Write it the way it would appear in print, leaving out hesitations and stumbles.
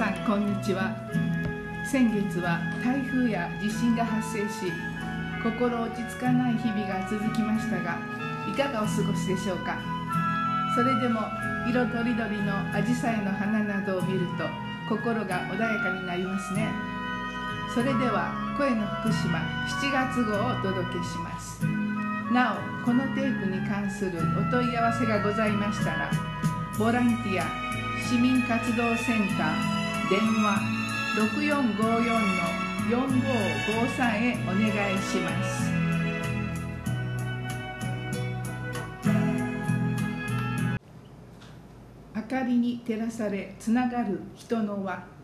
さんこんにちは。先月は台風や地震が発生し、心落ち着かない日々が続きましたが、いかがお過ごしでしょうか。それでも色とりどりのアジサイの花などを見ると心が穏やかになりますね。それでは声の福島7月号をお届けします。なおこのテープに関するお問い合わせがございましたら、ボランティア市民活動センター電話 6454-4553 へお願いします。明かりに照らされつながる人の輪。